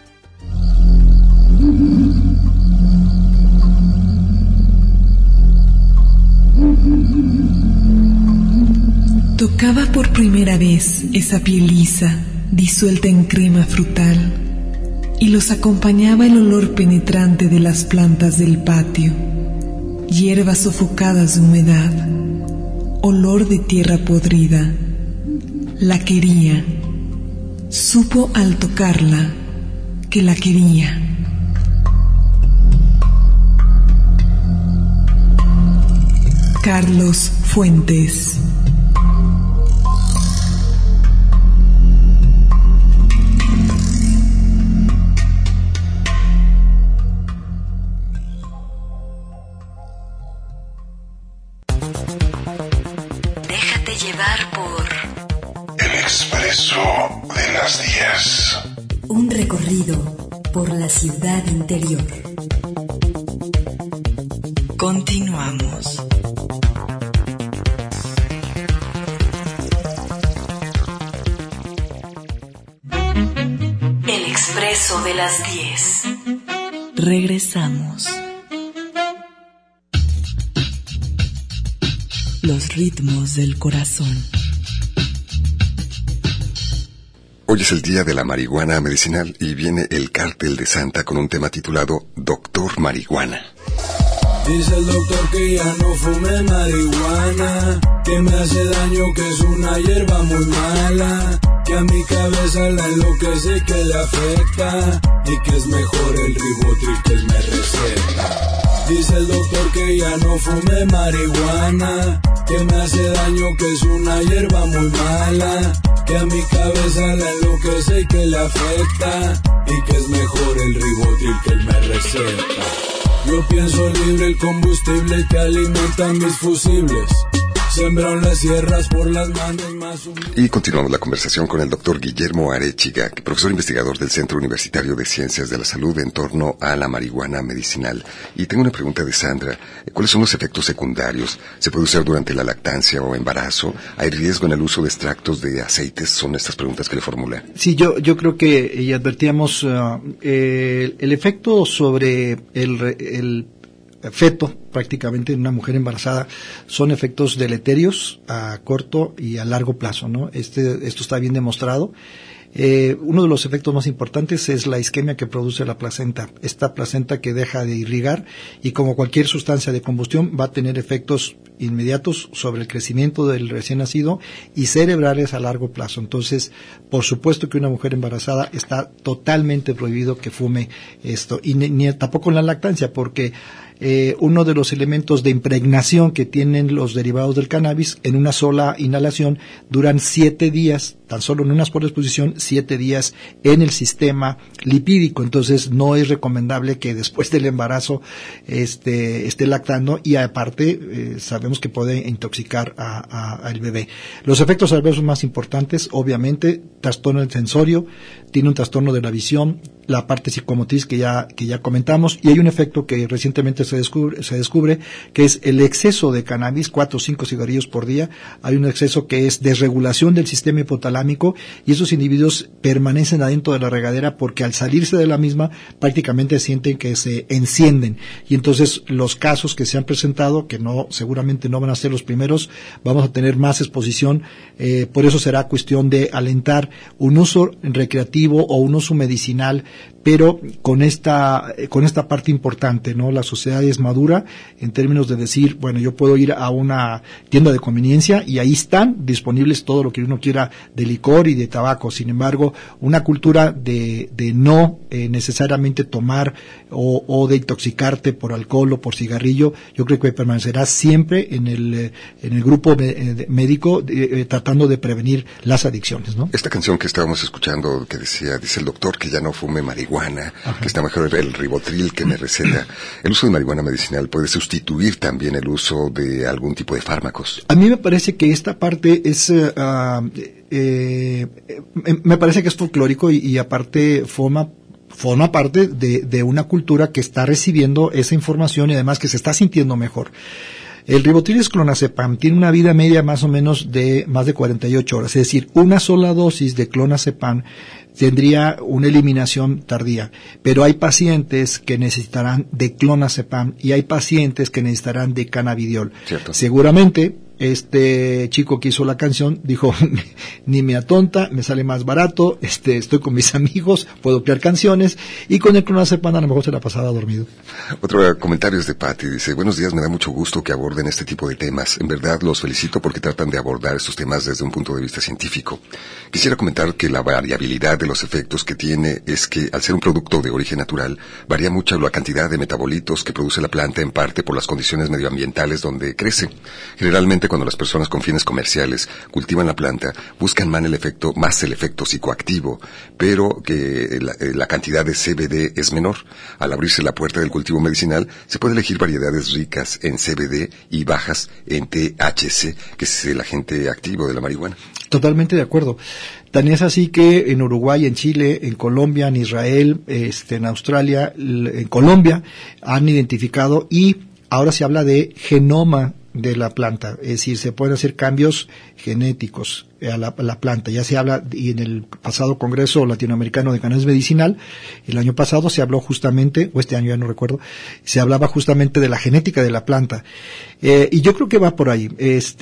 Tocaba por primera vez esa piel lisa, disuelta en crema frutal, y los acompañaba el olor penetrante de las plantas del patio, hierbas sofocadas de humedad, olor de tierra podrida. La quería. Supo al tocarla que la quería. Carlos Fuentes. Llevar por El Expreso de las 10. Un recorrido por la ciudad interior. Continuamos. El Expreso de las 10. Regresamos. Los ritmos del corazón. Hoy es el día de la marihuana medicinal y viene el Cártel de Santa con un tema titulado Doctor Marihuana. Dice el doctor que ya no fume marihuana, que me hace daño, que es una hierba muy mala, que a mi cabeza la enloquece, que le afecta, y que es mejor el Ribotril que él me receta. Dice el doctor que ya no fume marihuana, que me hace daño, que es una hierba muy mala, que a mi cabeza la enloquece y que le afecta, y que es mejor el Ribotril que él me receta. Yo pienso libre, el combustible que alimenta mis fusibles. Sembraron las sierras por las manos más humildes. Y continuamos la conversación con el doctor Guillermo Arechiga, profesor investigador del Centro Universitario de Ciencias de la Salud en torno a la marihuana medicinal. Y tengo una pregunta de Sandra. ¿Cuáles son los efectos secundarios? ¿Se puede usar durante la lactancia o embarazo? ¿Hay riesgo en el uso de extractos de aceites? Son estas preguntas que le formula. Sí, yo creo que advertíamos el efecto sobre el feto, prácticamente en una mujer embarazada, son efectos deleterios a corto y a largo plazo, ¿no? Esto está bien demostrado. Uno de los efectos más importantes es la isquemia que produce la placenta. Esta placenta que deja de irrigar y, como cualquier sustancia de combustión, va a tener efectos inmediatos sobre el crecimiento del recién nacido y cerebrales a largo plazo. Entonces, por supuesto que una mujer embarazada está totalmente prohibido que fume esto, y ni tampoco en la lactancia, porque uno de los elementos de impregnación que tienen los derivados del cannabis en una sola inhalación duran 7 días, tan solo en una sola exposición, 7 días en el sistema lipídico. Entonces no es recomendable que después del embarazo esté lactando, y aparte sabemos que puede intoxicar al bebé. Los efectos adversos más importantes, obviamente, trastorno del sensorio, tiene un trastorno de la visión, la parte psicomotriz que ya comentamos, y hay un efecto que recientemente se descubre, que es el exceso de cannabis, 4 o 5 cigarrillos por día. Hay un exceso que es desregulación del sistema hipotalámico, y esos individuos permanecen adentro de la regadera porque al salirse de la misma prácticamente sienten que se encienden, y entonces los casos que se han presentado, que seguramente no van a ser los primeros, vamos a tener más exposición. Por eso será cuestión de alentar un uso recreativo o un uso medicinal, pero con esta parte importante, ¿no? La sociedad es madura en términos de decir, bueno, yo puedo ir a una tienda de conveniencia y ahí están disponibles todo lo que uno quiera de licor y de tabaco. Sin embargo, una cultura de no necesariamente tomar o de intoxicarte por alcohol o por cigarrillo, yo creo que permanecerá siempre en el grupo médico tratando de prevenir las adicciones, ¿no? Esta canción que estábamos escuchando que dice el doctor que ya no fume marihuana, que está mejor el ribotril que me receta. ¿El uso de marihuana medicinal puede sustituir también el uso de algún tipo de fármacos? A mí me parece que esta parte es me parece que es folclórico y aparte forma parte de una cultura que está recibiendo esa información y además que se está sintiendo mejor. El ribotril es clonazepam, tiene una vida media más o menos de más de 48 horas, es decir, una sola dosis de clonazepam tendría una eliminación tardía, pero hay pacientes que necesitarán de clonazepam y hay pacientes que necesitarán de cannabidiol. Cierto. Seguramente este chico que hizo la canción dijo, ni me atonta, me sale más barato, estoy con mis amigos, puedo crear canciones, y con el clonazepam a lo mejor se la pasaba dormido. Otro comentario es de Patti, dice, buenos días, me da mucho gusto que aborden este tipo de temas. En verdad los felicito porque tratan de abordar estos temas desde un punto de vista científico. Quisiera comentar que la variabilidad de los efectos que tiene es que, al ser un producto de origen natural, varía mucho la cantidad de metabolitos que produce la planta, en parte por las condiciones medioambientales donde crece. Generalmente, cuando las personas con fines comerciales cultivan la planta, buscan más el efecto psicoactivo, pero que la cantidad de CBD es menor. Al abrirse la puerta del cultivo medicinal, se puede elegir variedades ricas en CBD y bajas en THC, que es el agente activo de la marihuana. Totalmente de acuerdo. Tan es así que en Uruguay, en Chile, en Colombia, en Israel, en Australia, en Colombia, han identificado, y ahora se habla de genoma de la planta, es decir, se pueden hacer cambios genéticos a la planta. Ya se habla, y en el pasado Congreso Latinoamericano de Cannabis Medicinal, el año pasado se habló justamente, o este año ya no recuerdo, se hablaba justamente de la genética de la planta. Y yo creo que va por ahí.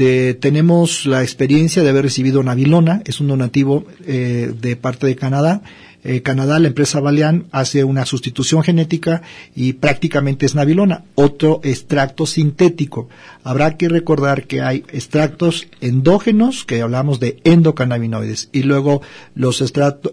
Tenemos la experiencia de haber recibido nabilona, es un donativo de parte de Canadá. Canadá, la empresa Valeant hace una sustitución genética y prácticamente es nabilona, otro extracto sintético. Habrá que recordar que hay extractos endógenos, que hablamos de endocannabinoides, y luego los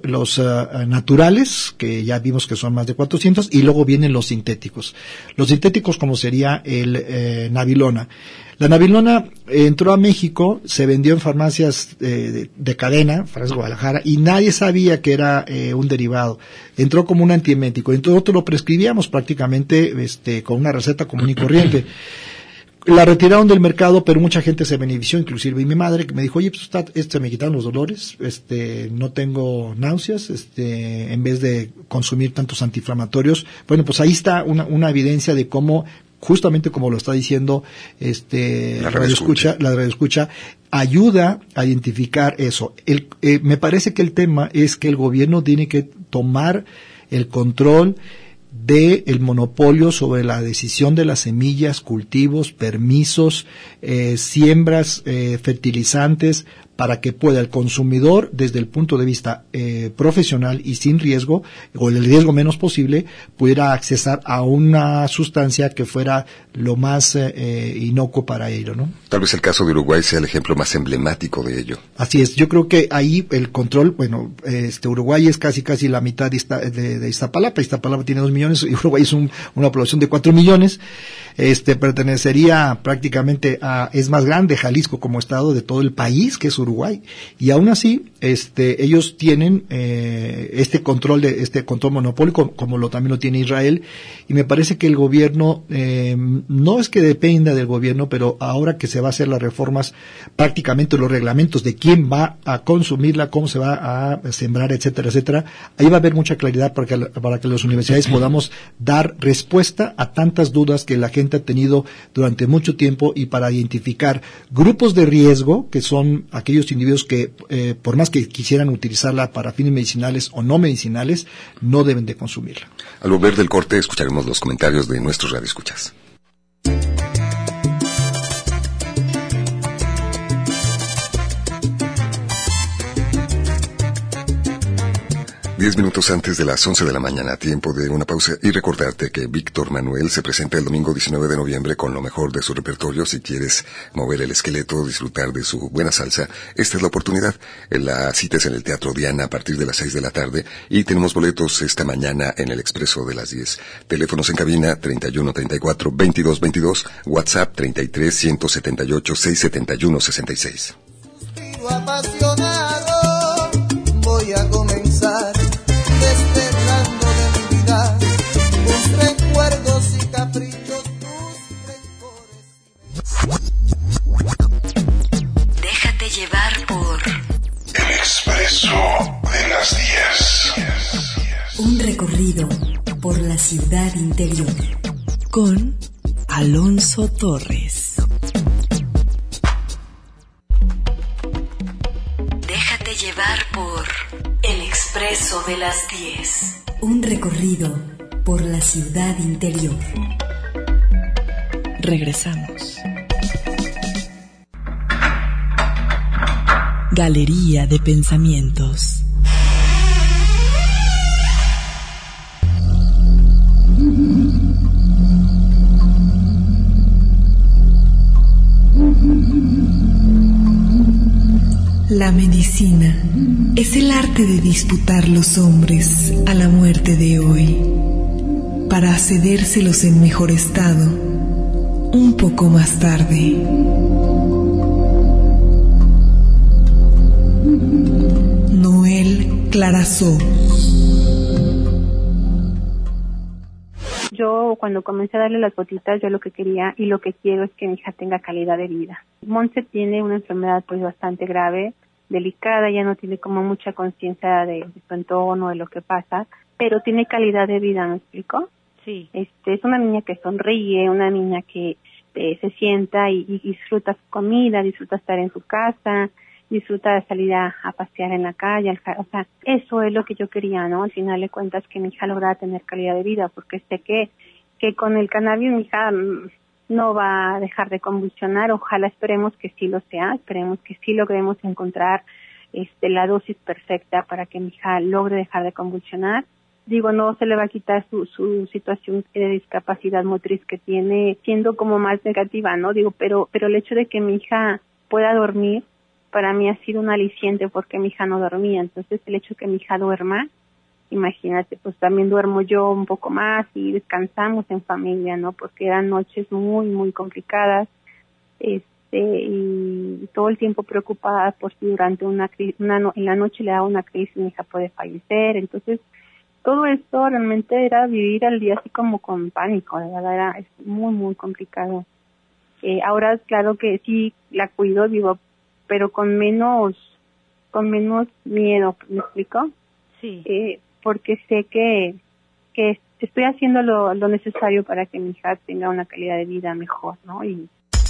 naturales, que ya vimos que son más de 400, y luego vienen los sintéticos. Los sintéticos, como sería el nabilona. La nabilona entró a México, se vendió en farmacias de cadena, Farmacias Guadalajara, y nadie sabía que era un derivado. Entró como un antiemético, entonces nosotros lo prescribíamos prácticamente con una receta común y corriente. La retiraron del mercado, pero mucha gente se benefició, inclusive mi madre, que me dijo, oye, pues me quitaron los dolores, no tengo náuseas, en vez de consumir tantos antiinflamatorios. Bueno, pues ahí está una evidencia de cómo, justamente como lo está diciendo la radioescucha, ayuda a identificar eso. Me parece que el tema es que el gobierno tiene que tomar el control del monopolio sobre la decisión de las semillas, cultivos, permisos, siembras, fertilizantes, para que pueda el consumidor, desde el punto de vista profesional y sin riesgo, o el riesgo menos posible, pudiera accesar a una sustancia que fuera lo más inocuo para ello, ¿no? Tal vez el caso de Uruguay sea el ejemplo más emblemático de ello. Así es, yo creo que ahí el control, Uruguay es casi la mitad de Iztapalapa. Iztapalapa tiene 2 millones, y Uruguay es una población de 4 millones. Pertenecería prácticamente es más grande Jalisco como estado de todo el país, que es Uruguay. Uruguay. Y aún así, ellos tienen este control monopólico, como también lo tiene Israel, y me parece que el gobierno, no es que dependa del gobierno, pero ahora que se va a hacer las reformas, prácticamente los reglamentos de quién va a consumirla, cómo se va a sembrar, etcétera, etcétera, ahí va a haber mucha claridad para que las universidades podamos dar respuesta a tantas dudas que la gente ha tenido durante mucho tiempo, y para identificar grupos de riesgo, que son aquellos individuos que, por más que quisieran utilizarla para fines medicinales o no medicinales, no deben de consumirla. Al volver del corte escucharemos los comentarios de nuestros radioescuchas. 10 minutos antes de las 11 de la mañana, tiempo de una pausa, y recordarte que Víctor Manuel se presenta el domingo 19 de noviembre con lo mejor de su repertorio. Si quieres mover el esqueleto, disfrutar de su buena salsa, esta es la oportunidad. La cita es en el Teatro Diana a partir de las 6 de la tarde, y tenemos boletos esta mañana en el Expreso de las 10. Teléfonos en cabina 31 34 22 22, WhatsApp 33 178 671 66. Suspiro apasionado, voy a comenzar desterrando de mi vida tus recuerdos y caprichos, tus rencores. Déjate llevar por El Expreso de las 10. un recorrido por la ciudad interior con Alonso Torres. Déjate llevar por El Expreso de las 10. Un recorrido por la ciudad interior. Regresamos. Galería de pensamientos. La medicina es el arte de disputar los hombres a la muerte de hoy, para cedérselos en mejor estado un poco más tarde. Noel Clarasó. Yo cuando comencé a darle las gotitas, yo lo que quería y lo que quiero es que mi hija tenga calidad de vida. Monse tiene una enfermedad pues bastante grave, delicada, ya no tiene como mucha conciencia de su entorno, de lo que pasa, pero tiene calidad de vida, ¿me explico? Sí. Es una niña que sonríe, una niña que se sienta y disfruta su comida, disfruta estar en su casa, disfruta de salir a pasear en la calle, o sea, eso es lo que yo quería, ¿no? Al final de cuentas que mi hija lograra tener calidad de vida, porque sé que con el cannabis mi hija no va a dejar de convulsionar. Ojalá esperemos que sí lo sea, esperemos que sí logremos encontrar la dosis perfecta para que mi hija logre dejar de convulsionar. Digo, no se le va a quitar su situación de discapacidad motriz que tiene, siendo como más negativa, ¿no? Digo, pero el hecho de que mi hija pueda dormir, para mí ha sido un aliciente porque mi hija no dormía. Entonces el hecho de que mi hija duerma, imagínate, pues también duermo yo un poco más y descansamos en familia, ¿no? Porque eran noches muy, muy complicadas, y todo el tiempo preocupada por si durante en la noche le da una crisis y mi hija puede fallecer. Entonces todo esto realmente era vivir al día así como con pánico, de verdad es muy, muy complicado. Ahora claro que sí la cuido, digo, pero con menos miedo, ¿me explico? Sí. Porque sé que estoy haciendo lo necesario para que mi hija tenga una calidad de vida mejor, ¿no? Y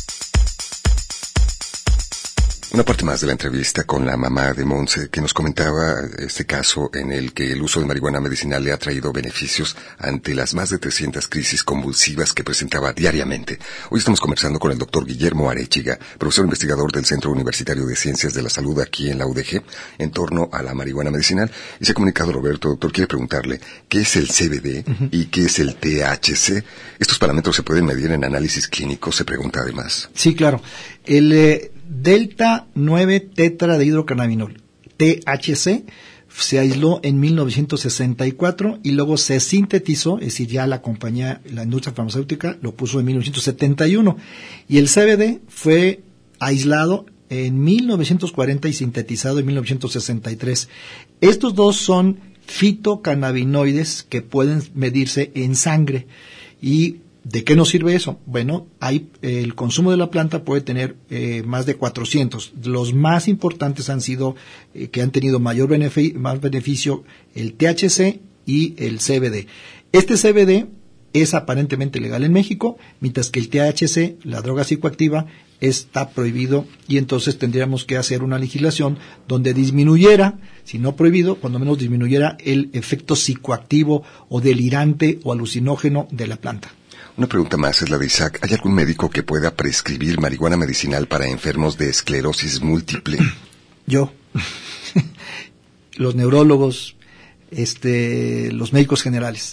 una parte más de la entrevista con la mamá de Monse, que nos comentaba este caso en el que el uso de marihuana medicinal le ha traído beneficios ante las más de 300 crisis convulsivas que presentaba diariamente. Hoy estamos conversando con el doctor Guillermo Arechiga, profesor investigador del Centro Universitario de Ciencias de la Salud aquí en la UDG, en torno a la marihuana medicinal. Y se ha comunicado Roberto, doctor, quiere preguntarle qué es el CBD y qué es el THC. ¿Estos parámetros se pueden medir en análisis clínicos? Se pregunta además. Sí, claro. El delta 9 tetra de hidrocannabinol, THC, se aisló en 1964 y luego se sintetizó, es decir, ya la compañía, la industria farmacéutica lo puso en 1971, y el CBD fue aislado en 1940 y sintetizado en 1963. Estos dos son fitocannabinoides que pueden medirse en sangre. ¿Y de qué nos sirve eso? Bueno, el consumo de la planta puede tener más de 400. Los más importantes han sido, que han tenido más beneficio, el THC y el CBD. Este CBD es aparentemente legal en México, mientras que el THC, la droga psicoactiva, está prohibido, y entonces tendríamos que hacer una legislación donde disminuyera, si no prohibido, cuando menos disminuyera el efecto psicoactivo o delirante o alucinógeno de la planta. Una pregunta más es la de Isaac. ¿Hay algún médico que pueda prescribir marihuana medicinal para enfermos de esclerosis múltiple? Yo. Los neurólogos, los médicos generales.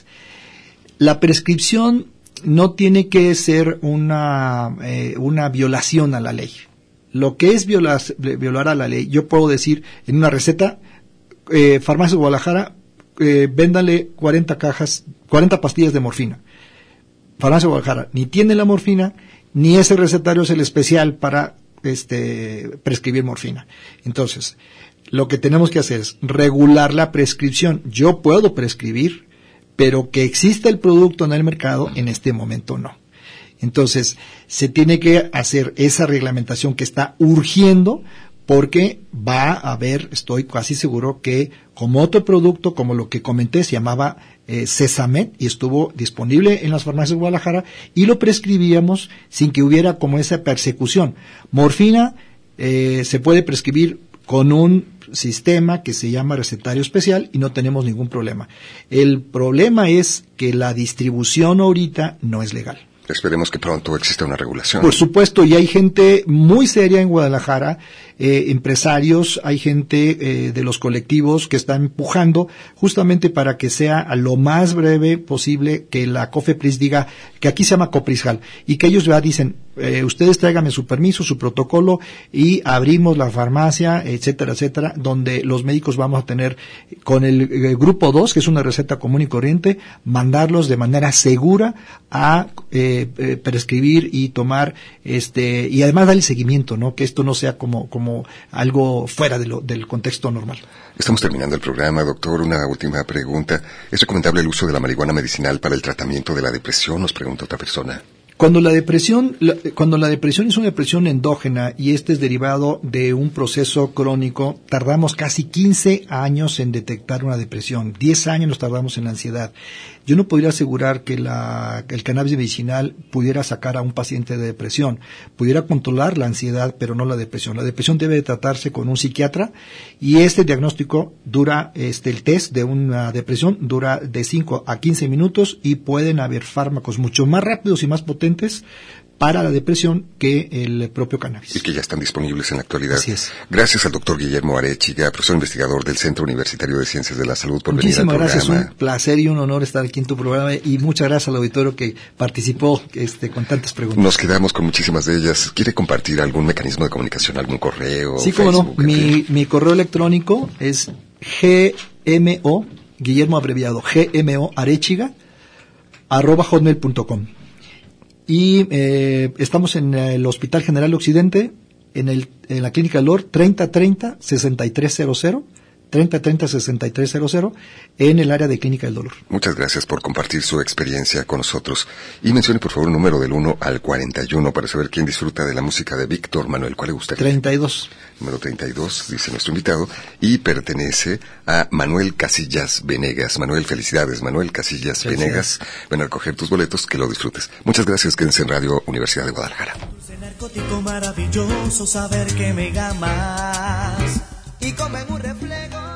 La prescripción no tiene que ser una violación a la ley. Lo que es violar a la ley, yo puedo decir en una receta, Farmacias de Guadalajara, véndale 40 pastillas de morfina. Farmacia de Guadalajara ni tiene la morfina, ni ese recetario es el especial para prescribir morfina. Entonces, lo que tenemos que hacer es regular la prescripción. Yo puedo prescribir, pero que exista el producto en el mercado, en este momento no. Entonces, se tiene que hacer esa reglamentación que está urgiendo, porque va a haber, estoy casi seguro, que como otro producto, como lo que comenté, se llamaba Cesamet, y estuvo disponible en las farmacias de Guadalajara, y lo prescribíamos sin que hubiera como esa persecución. Morfina se puede prescribir con un sistema que se llama recetario especial y no tenemos ningún problema. El problema es que la distribución ahorita no es legal. Esperemos que pronto exista una regulación. Por supuesto, y hay gente muy seria en Guadalajara, empresarios, hay gente de los colectivos que están empujando justamente para que sea a lo más breve posible que la COFEPRIS diga que aquí se llama COPRISJAL, y que ellos ya dicen, ustedes tráiganme su permiso, su protocolo, y abrimos la farmacia, etcétera, etcétera, donde los médicos vamos a tener con el grupo 2, que es una receta común y corriente, mandarlos de manera segura a prescribir y tomar, y además darle seguimiento, ¿no? Que esto no sea como algo fuera del contexto normal. Estamos terminando el programa, doctor. Una última pregunta. ¿Es recomendable el uso de la marihuana medicinal para el tratamiento de la depresión? Nos pregunta otra persona. Cuando la depresión es una depresión endógena y este es derivado de un proceso crónico, tardamos casi 15 años en detectar una depresión, 10 años nos tardamos en la ansiedad. Yo no podría asegurar que el cannabis medicinal pudiera sacar a un paciente de depresión, pudiera controlar la ansiedad, pero no la depresión. La depresión debe de tratarse con un psiquiatra, y este diagnóstico dura, el test de una depresión dura de 5 a 15 minutos, y pueden haber fármacos mucho más rápidos y más potentes para la depresión que el propio cannabis. Y que ya están disponibles en la actualidad. Así es. Gracias al doctor Guillermo Arechiga, profesor investigador del Centro Universitario de Ciencias de la Salud, por venir al programa. Muchísimas gracias, un placer y un honor estar aquí en tu programa, y muchas gracias al auditorio que participó con tantas preguntas. Nos quedamos con muchísimas de ellas. ¿Quiere compartir algún mecanismo de comunicación, algún correo? Sí, Facebook, cómo no. Mi correo electrónico es gmo, Guillermo abreviado, gmo arechiga @hotmail.com. Y estamos en el Hospital General Occidente, en la Clínica del Dolor, 3030-6300, 3030-6300, en el área de Clínica del Dolor. Muchas gracias por compartir su experiencia con nosotros. Y mencione, por favor, un número del 1 al 41 para saber quién disfruta de la música de Víctor Manuel. ¿Cuál le gustaría? 32. Número 32, dice nuestro invitado, y pertenece a Manuel Casillas Venegas. Manuel, felicidades. Manuel Casillas Venegas. Ven a recoger tus boletos, que lo disfrutes. Muchas gracias, quédense en Radio Universidad de Guadalajara. Narcótico maravilloso, saber que me amas y comen un reflejo.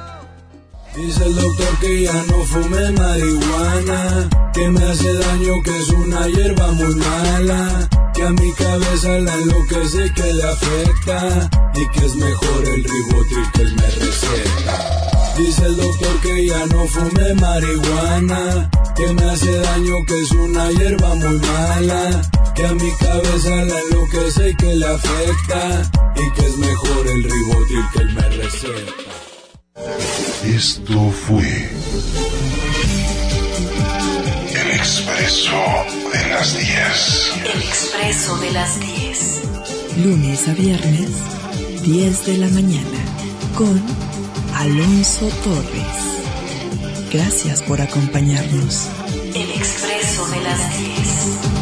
Dice el doctor que ya no fume marihuana, que me hace daño, que es una hierba muy mala, que a mi cabeza la enloquece, que le afecta, y que es mejor el Ribotril que él me receta. Dice el doctor que ya no fume marihuana, que me hace daño, que es una hierba muy mala, que a mi cabeza la enloquece y que le afecta, y que es mejor el Ribotril que él me receta. Esto fue El Expreso de las 10. El Expreso de las 10. Lunes a viernes, 10 de la mañana con Alonso Torres. Gracias por acompañarnos. El Expreso de las 10.